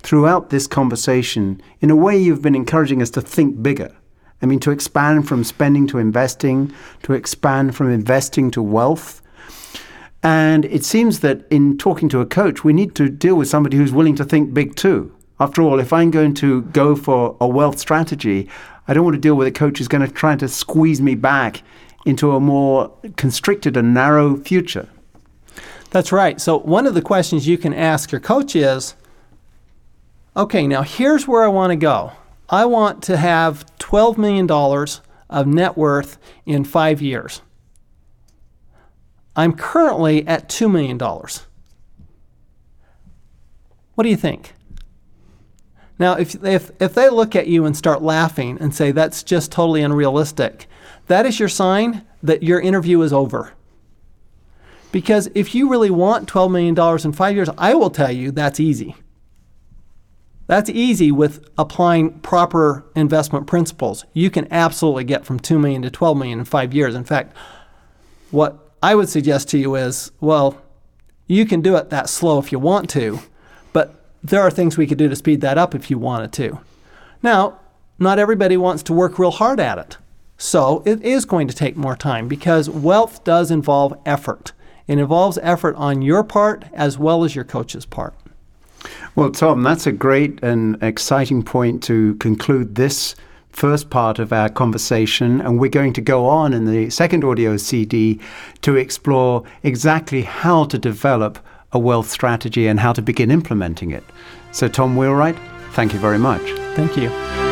throughout this conversation, in a way you've been encouraging us to think bigger. I mean, to expand from spending to investing, to expand from investing to wealth. And it seems that in talking to a coach, we need to deal with somebody who's willing to think big too. After all, if I'm going to go for a wealth strategy, I don't want to deal with a coach who's going to try to squeeze me back into a more constricted and narrow future. That's right. So one of the questions you can ask your coach is, okay, now here's where I want to go. I want to have $12 million of net worth in 5 years. I'm currently at $2 million. What do you think? Now, if they look at you and start laughing and say, that's just totally unrealistic, that is your sign that your interview is over. Because if you really want $12 million in 5 years, I will tell you that's easy. That's easy with applying proper investment principles. You can absolutely get from $2 million to $12 million in 5 years. In fact, what I would suggest to you is, well, you can do it that slow if you want to, but there are things we could do to speed that up if you wanted to. Now, not everybody wants to work real hard at it. So it is going to take more time because wealth does involve effort. It involves effort on your part as well as your coach's part. Well, Tom, that's a great and exciting point to conclude this first part of our conversation, and we're going to go on in the second audio CD to explore exactly how to develop a wealth strategy and how to begin implementing it. So, Tom Wheelwright, thank you very much. Thank you.